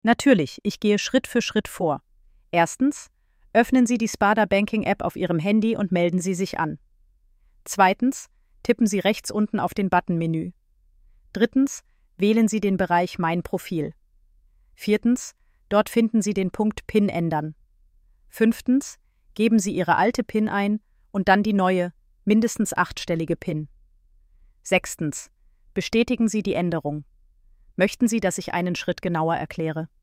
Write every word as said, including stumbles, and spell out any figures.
Natürlich, ich gehe Schritt für Schritt vor. Erstens, öffnen Sie die Spada Banking App auf Ihrem Handy und melden Sie sich an. Zweitens, tippen Sie rechts unten auf den Button-Menü. Drittens, wählen Sie den Bereich Mein Profil. Viertens, dort finden Sie den Punkt PIN ändern. Fünftens, geben Sie Ihre alte PIN ein und dann die neue, mindestens achtstellige PIN. Sechstens, bestätigen Sie die Änderung. Möchten Sie, dass ich einen Schritt genauer erkläre?